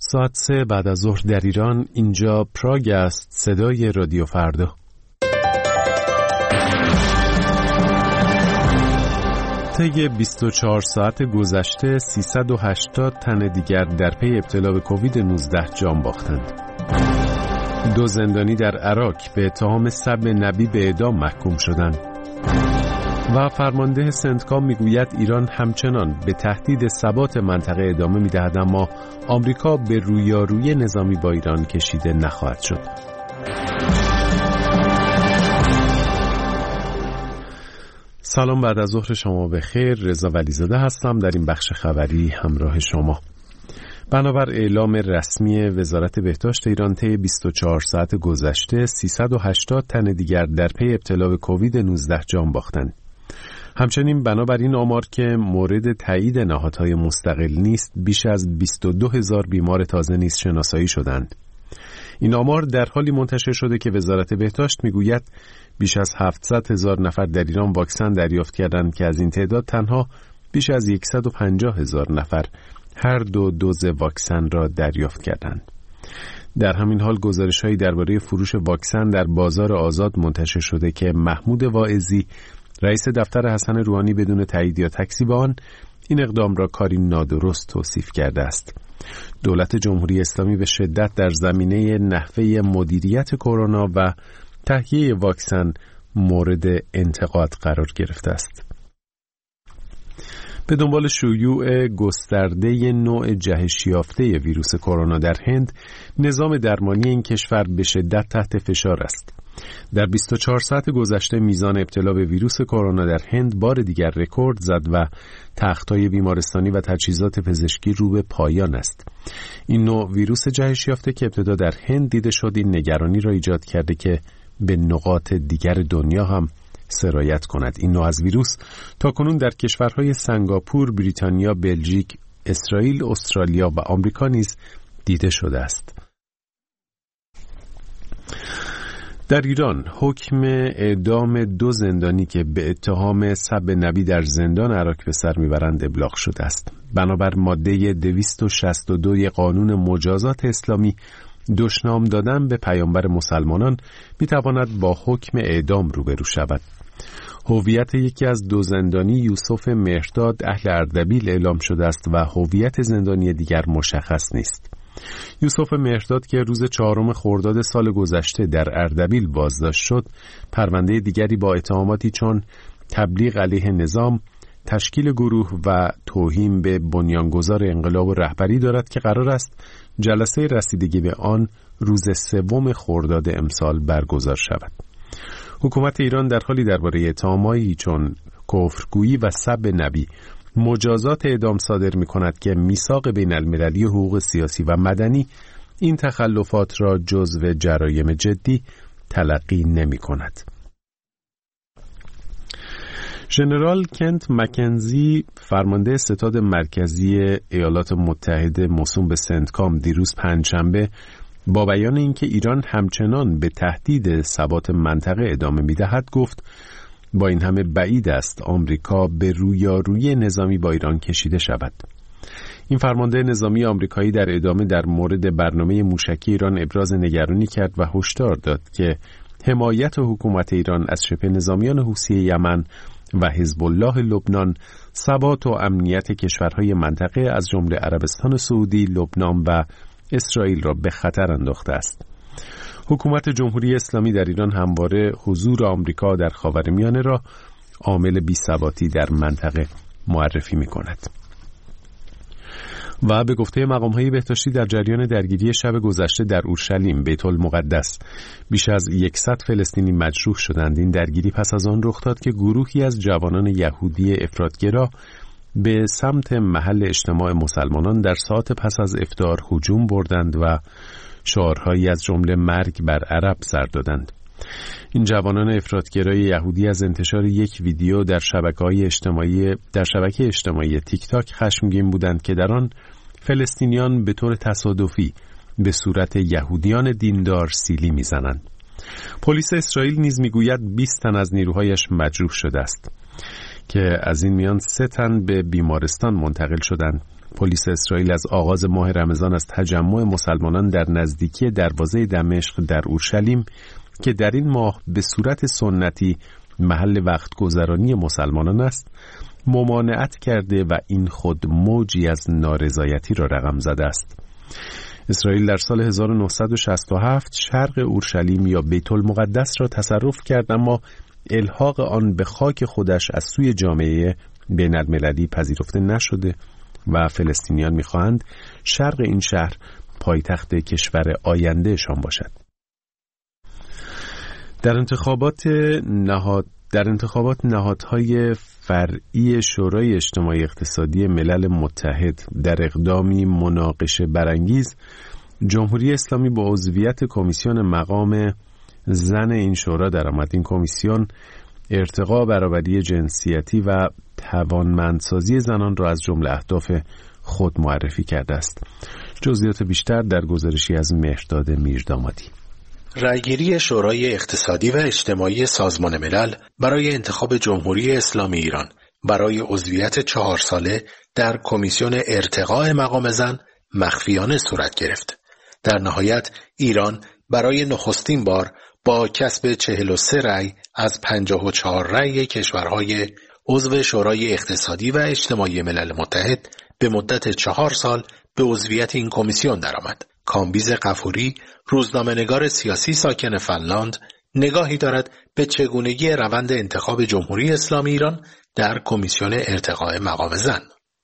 ساعت 3 بعد از ظهر در ایران. اینجا پراگ است، صدای رادیو فردا. طی 24 ساعت گذشته 380 تن دیگر در پی ابتلا به کووید 19 جان باختند. 2 زندانی در عراق به اتهام سب نبی به اعدام محکوم شدند. و فرمانده سنتکام میگوید ایران همچنان به تهدید ثبات منطقه ادامه میدهد، اما آمریکا به رویارویی نظامی با ایران کشیده نخواهد شد. سلام، بعد از ظهر شما بخیر. رضا ولیزاده هستم در این بخش خبری همراه شما. بنابر اعلام رسمی وزارت بهداشت ایران طی 24 ساعت گذشته 380 تن دیگر در پی ابتلا به کووید 19 جان باختند. همچنین بنابر این آمار که مورد تایید نهادهای مستقل نیست، بیش از 22,000 بیمار تازه نیز شناسایی شدند. این آمار در حالی منتشر شده که وزارت بهداشت میگوید بیش از 700,000 نفر در ایران واکسن دریافت کردند که از این تعداد تنها بیش از 150,000 نفر هر 2 دوز واکسن را دریافت کردند. در همین حال گزارش‌هایی درباره فروش واکسن در بازار آزاد منتشر شده که محمود واعظی، رئیس دفتر حسن روحانی، بدون تایید یا تکذیب آن این اقدام را کاری نادرست توصیف کرده است. دولت جمهوری اسلامی به شدت در زمینه نحوه مدیریت کرونا و تهیه واکسن مورد انتقاد قرار گرفته است. به دنبال شیوع گسترده نوع جهش یافته ویروس کرونا در هند، نظام درمانی این کشور به شدت تحت فشار است. در 24 ساعت گذشته میزان ابتلا به ویروس کرونا در هند بار دیگر رکورد زد و تخت‌های بیمارستانی و تجهیزات پزشکی رو به پایان است. این نوع ویروس جهش یافته که ابتدا در هند دیده شد، این نگرانی را ایجاد کرده که به نقاط دیگر دنیا هم سرایت کند. این نوع از ویروس تاکنون در کشورهای سنگاپور، بریتانیا، بلژیک، اسرائیل، استرالیا و آمریکا نیز دیده شده است. در ایران حکم اعدام 2 زندانی که به اتهام سب نبی در زندان عراق به سر میبرند ابلاغ شده است. بنابر ماده 262 قانون مجازات اسلامی، دشنام دادن به پیامبر مسلمانان میتواند با حکم اعدام روبرو شود. هویت یکی از 2 زندانی، یوسف مهرداد اهل اردبیل، اعلام شده است و هویت زندانی دیگر مشخص نیست. یوسف مهرداد که روز 4 خرداد سال گذشته در اردبیل بازداشت شد، پرونده دیگری با اتهاماتی چون تبلیغ علیه نظام، تشکیل گروه و توهین به بنیانگذار انقلاب و رهبری دارد که قرار است جلسه رسیدگی به آن روز 3 خرداد امسال برگزار شود. حکومت ایران در حالی درباره اتهامایی چون کفرگویی و سب نبی مجازات اعدام صادر می کند که میثاق بین المللی حقوق سیاسی و مدنی این تخلفات را جزو جرایم جدی تلقی نمی کند. ژنرال کنت مکنزی، فرمانده ستاد مرکزی ایالات متحده موسوم به سنتکام، دیروز پنجشنبه با بیان اینکه ایران همچنان به تهدید ثبات منطقه ادامه می‌دهد گفت با این همه بعید است آمریکا به رویارویی نظامی با ایران کشیده شود. این فرمانده نظامی آمریکایی در ادامه در مورد برنامه موشکی ایران ابراز نگرانی کرد و هشدار داد که حمایت حکومت ایران از شبه نظامیان حوثی یمن و حزب الله لبنان ثبات و امنیت کشورهای منطقه از جمله عربستان سعودی، لبنان و اسرائیل را به خطر انداخته است. حکومت جمهوری اسلامی در ایران همواره حضور آمریکا در خاورمیانه را عامل بی‌ثباتی در منطقه معرفی می‌کند. و به گفته مقام‌های بهداشتی در جریان درگیری شب گذشته در اورشلیم بیت المقدس بیش از 100 فلسطینی مجروح شدند. این درگیری پس از آن رخ داد که گروهی از جوانان یهودی افراط‌گرا به سمت محل اجتماع مسلمانان در ساعت پس از افطار هجوم بردند و شعارهایی از جمله مرگ بر عرب سر دادند. این جوانان افراط‌گرای یهودی از انتشار یک ویدیو در شبکه اجتماعی تیک تاک خشمگین بودند که در آن فلسطینیان به طور تصادفی به صورت یهودیان دیندار سیلی میزنند. پلیس اسرائیل نیز میگوید 20 تن از نیروهایش مجروح شده است که از این میان 3 تن به بیمارستان منتقل شدند پلیس اسرائیل از آغاز ماه رمضان از تجمع مسلمانان در نزدیکی دروازه دمشق در اورشلیم که در این ماه به صورت سنتی محل وقت گذرانی مسلمانان است ممانعت کرده و این خود موجی از نارضایتی را رقم زده است. اسرائیل در سال 1967 شرق اورشلیم یا بیت المقدس را تصرف کرد، اما الحاق آن به خاک خودش از سوی جامعه بین المللی پذیرفته نشده و فلسطینیان می‌خواهند شرق این شهر پایتخت کشور آیندهشان باشد. در انتخابات نهادهای فرعی شورای اجتماعی اقتصادی ملل متحد در اقدامی مناقشه برانگیز، جمهوری اسلامی با عضویت کمیسیون مقام زن این شورا درآمد. این کمیسیون ارتقا برابری جنسیتی و توانمندسازی زنان را از جمله اهداف خود معرفی کرده است. جزئیات بیشتر در گزارشی از مهرداد میردامادی. رأیگیری شورای اقتصادی و اجتماعی سازمان ملل برای انتخاب جمهوری اسلامی ایران برای عضویت 4 ساله در کمیسیون ارتقاء مقام زن مخفیانه صورت گرفت. در نهایت ایران برای نخستین بار با کسب 43 رأی از 54 رأی کشورهای عضو شورای اقتصادی و اجتماعی ملل متحد به مدت 4 سال به عضویت این کمیسیون درآمد. کامبیز غفوری، روزنامه‌نگار سیاسی ساکن فنلاند، نگاهی دارد به چگونگی روند انتخاب جمهوری اسلامی ایران در کمیسیون ارتقاء مقام زن.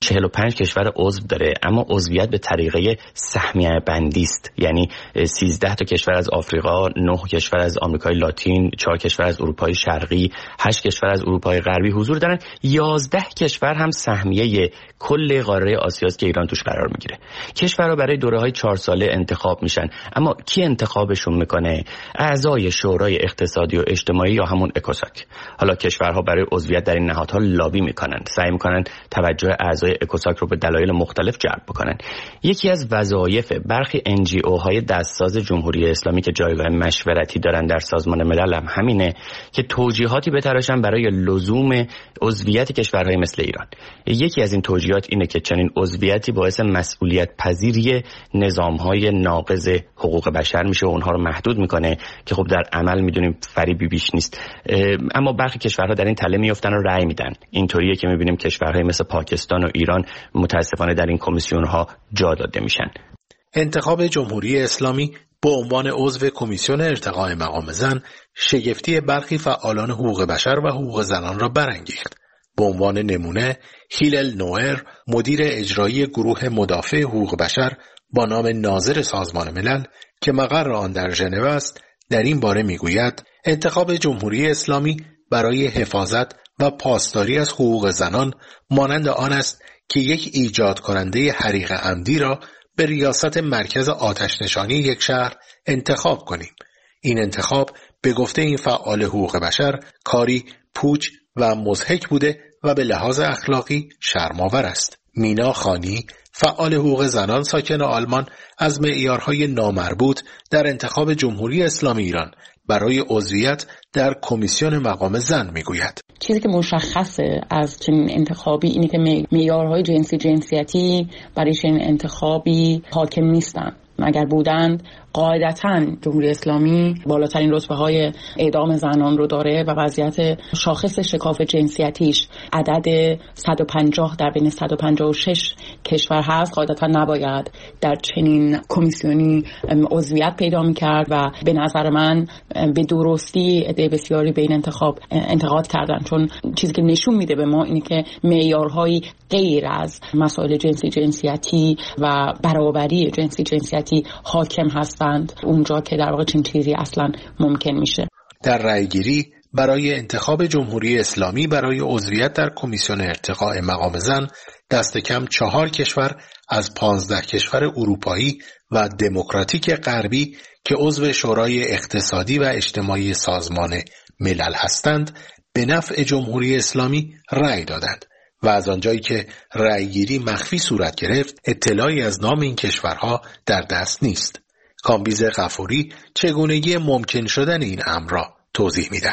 45 کشور عضو داره، اما عضویت به طریقه سهمیه بندی است. یعنی 13 تا کشور از آفریقا، 9 کشور از آمریکای لاتین، 4 کشور از اروپای شرقی، 8 کشور از اروپای غربی حضور دارن. 11 کشور هم سهمیه کل قاره آسیاست که ایران توش قرار میگیره. کشورها برای دوره‌های 4 ساله انتخاب میشن، اما کی انتخابشون میکنه؟ اعضای شورای اقتصادی و اجتماعی یا همون اکوساک. حالا کشورها برای عضویت در این نهادها لابی میکنن، سعی میکنن توجه اعضای اکوساک رو به دلایل مختلف جلب بکنن. یکی از وظایف برخی NGO های دستساز جمهوری اسلامی که جایگاه مشورتی دارن در سازمان ملل هم همینه که توجیهاتی بتراشن برای لزوم عضویت کشورهای مثل ایران. یکی از این توجیهات اینه که چنین عضویتی باعث مسئولیت پذیری نظام‌های ناقض حقوق بشر میشه و اونها رو محدود میکنه که خب در عمل میدونیم فریبی بیش نیست. اما برخی کشورها در این تله میافتن و رأی میدن. اینطوریه که میبینیم کشورهای مثل پاکستان و ایران متاسفانه در این کمیسیون‌ها جا داده میشن. انتخاب جمهوری اسلامی به عنوان عضو کمیسیون ارتقاء مقام زن شگفتی برخی فعالان حقوق بشر و حقوق زنان را برانگیخت. به عنوان نمونه هیلل نوئر، مدیر اجرایی گروه مدافع حقوق بشر با نام ناظر سازمان ملل که مقر آن در ژنو است، در این باره میگوید انتخاب جمهوری اسلامی برای حفاظت و پاسداری از حقوق زنان مانند آن است که یک ایجاد کننده حریق عمدی را به ریاست مرکز آتش نشانی یک شهر انتخاب کنیم. این انتخاب به گفته این فعال حقوق بشر کاری پوچ و مضحک بوده و به لحاظ اخلاقی شرم‌آور است. مینا خانی، فعال حقوق زنان ساکن آلمان، از معیارهای نامربوط در انتخاب جمهوری اسلامی ایران برای عضویت در کمیسیون مقام زن میگوید. چیزی که مشخصه از چنین انتخابی اینه که معیارهای جنسیتی برای چنین انتخابی حاکم نیستن. اگر بودند قاعدتاً جمهوری اسلامی بالاترین رتبه‌های اعدام زنان رو داره و وضعیت شاخص شکاف جنسیتیش عدد 150 در بین 156 کشور هست، قاعدتاً نباید در چنین کمیسیونی عضویت پیدا می‌کرد و به نظر من به درستی عده بسیاری به این انتخاب انتقاد کردن، چون چیزی که نشون میده به ما اینه که معیارهایی غیر از مسائل جنسیتی و برابری جنسیتی حاکم هستند اونجا که در واقع چنین چیزی اصلا ممکن میشه. در رأیگیری برای انتخاب جمهوری اسلامی برای عضویت در کمیسیون ارتقاء مقام زن دست کم 4 کشور از 15 کشور اروپایی و دموکراتیک غربی که عضو شورای اقتصادی و اجتماعی سازمان ملل هستند به نفع جمهوری اسلامی رأی دادند و از آنجایی که رأیگیری مخفی صورت گرفت اطلاعی از نام این کشورها در دست نیست. کامبیز غفوری چگونگی ممکن شدن این امر را توضیح می‌دهد.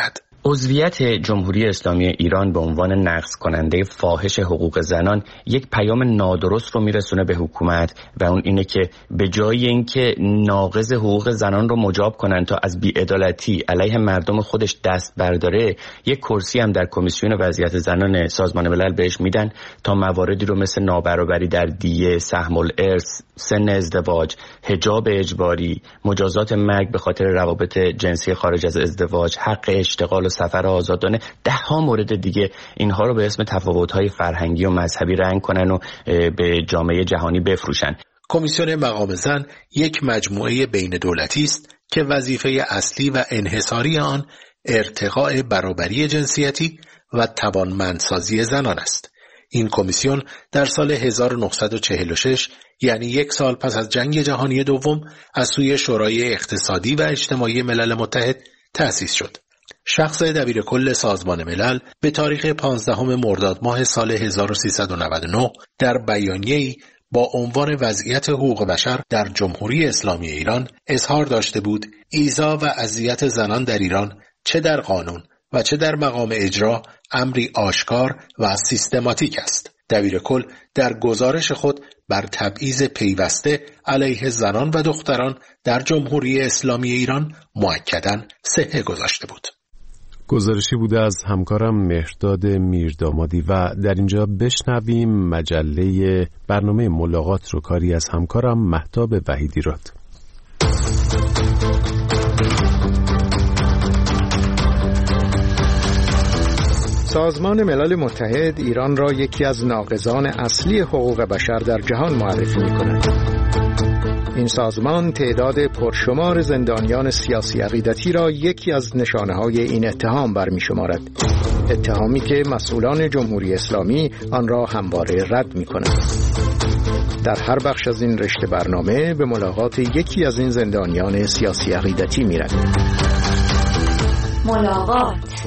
عضویت جمهوری اسلامی ایران به عنوان نقض کننده فاحش حقوق زنان یک پیام نادرست رو میرسونه به حکومت و اون اینه که به جای اینکه ناقض حقوق زنان رو مجاب کنن تا از بی‌عدالتی علیه مردم خودش دست برداره، یک کرسی هم در کمیسیون وضعیت زنان سازمان ملل بهش میدن تا مواردی رو مثل نابرابری در دیه، سهم الارث، سن ازدواج، حجاب اجباری، مجازات مرگ به خاطر روابط جنسی خارج از ازدواج، حق اشتغال و سفر آزادانه، ده ها مورد دیگه، اینها رو به اسم تفاوت‌های فرهنگی و مذهبی رنگ کنن و به جامعه جهانی بفروشن. کمیسیون مقام زن یک مجموعه بین دولتی است که وظیفه اصلی و انحصاری آن ارتقاء برابری جنسیتی و توانمندسازی زنان است. این کمیسیون در سال 1946 یعنی 1 سال پس از جنگ جهانی دوم از سوی شورای اقتصادی و اجتماعی ملل متحد تأسیس شد. شخص دبیر کل سازمان ملل به تاریخ 15 مرداد ماه سال 1399 در بیانیه‌ای با عنوان وضعیت حقوق بشر در جمهوری اسلامی ایران اظهار داشته بود ایذا و اذیت زنان در ایران چه در قانون و چه در مقام اجرا امری آشکار و سیستماتیک است. دبیر کل در گزارش خود بر تبعیض پیوسته علیه زنان و دختران در جمهوری اسلامی ایران مؤکداً صحه گذاشته بود. گزارشی بوده از همکارم مهرداد میردامادی و در اینجا بشنویم مجله برنامه ملاقات رو کاری از همکارم مهتاب وحیدیراد. سازمان ملل متحد ایران را یکی از ناقضان اصلی حقوق بشر در جهان معرفی می‌کند. این سازمان تعداد پرشمار زندانیان سیاسی عقیدتی را یکی از نشانه‌های این اتهام برمی‌شمارد. اتهامی که مسئولان جمهوری اسلامی آن را همواره رد می‌کنند. در هر بخش از این رشته برنامه به ملاقات یکی از این زندانیان سیاسی عقیدتی می‌رویم. ملاقات.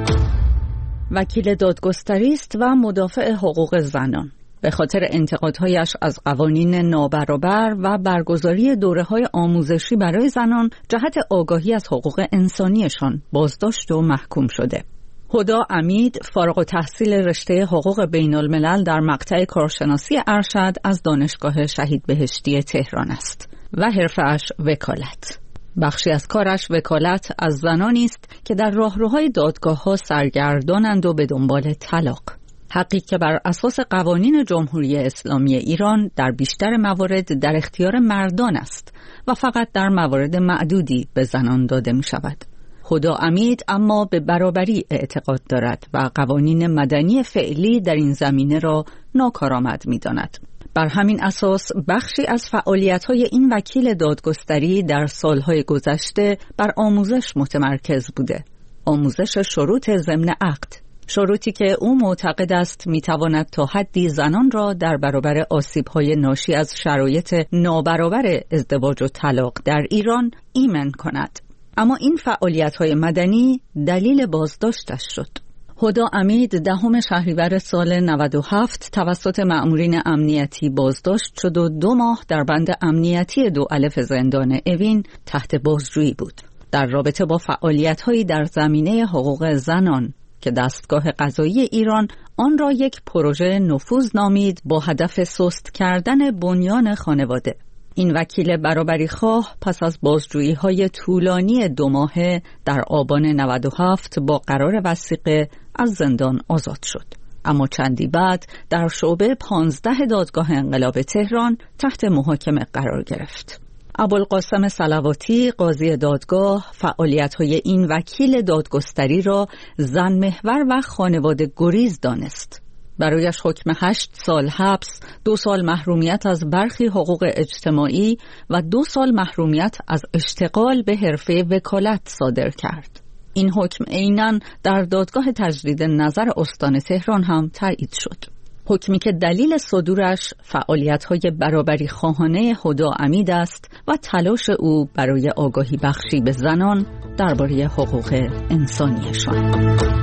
وکیل دادگستری است و مدافع حقوق زنان. به خاطر انتقادهایش از قوانین نابرابر و برگزاری دوره‌های آموزشی برای زنان جهت آگاهی از حقوق انسانیشان بازداشت و محکوم شده. هدی امید فارغ التحصیل رشته حقوق بین الملل در مقطع کارشناسی ارشد از دانشگاه شهید بهشتی تهران است و حرفه‌اش وکالت. بخشی از کارش وکالت از زنانی است که در راهروهای دادگاه‌ها سرگردانند و به دنبال طلاق. حقی که بر اساس قوانین جمهوری اسلامی ایران در بیشتر موارد در اختیار مردان است و فقط در موارد معدودی به زنان داده می شود. هدی امید اما به برابری اعتقاد دارد و قوانین مدنی فعلی در این زمینه را ناکارآمد می داند. بر همین اساس بخشی از فعالیت‌های این وکیل دادگستری در سالهای گذشته بر آموزش متمرکز بوده. آموزش شروط ضمن عقد، شروطی که او معتقد است می‌تواند تا حدی زنان را در برابر آسیب‌های ناشی از شرایط نابرابر ازدواج و طلاق در ایران ایمن کند. اما این فعالیت‌های مدنی دلیل بازداشتش شد. هدی امید 10 شهریور سال 97 توسط مأمورین امنیتی بازداشت شد و 2 ماه در بند امنیتی 2 الف زندان اوین تحت بازجویی بود در رابطه با فعالیت‌هایی در زمینه حقوق زنان که دستگاه قضایی ایران آن را یک پروژه نفوذ نامید با هدف سست کردن بنیان خانواده. این وکیل برابری خواه پس از بازجویی‌های طولانی 2 ماهه در آبان 97 با قرار وثیقه از زندان آزاد شد. اما چندی بعد در شعبه 15 دادگاه انقلاب تهران تحت محاکمه قرار گرفت. ابوالقاسم صلواتی قاضی دادگاه فعالیت‌های این وکیل دادگستری را زن محور و خانواده گریز دانست. برایش حکم 8 سال حبس، 2 سال محرومیت از برخی حقوق اجتماعی و 2 سال محرومیت از اشتغال به حرفه وکالت صادر کرد. این حکم عیناً در دادگاه تجدید نظر استان تهران هم تایید شد. حکمی که دلیل صدورش فعالیت‌های برابری خواهانه هدی امید است و تلاش او برای آگاهی بخشی به زنان درباره حقوق انسانیشان.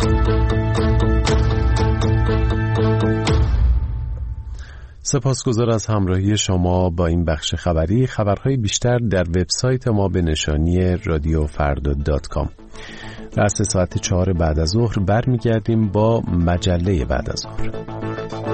سپاسگزار از همراهی شما با این بخش خبری. خبرهای بیشتر در وبسایت ما به نشانی radiofrda.com. رأس ساعت 4 بعد از ظهر برمیگردیم با مجله بعد از ظهر.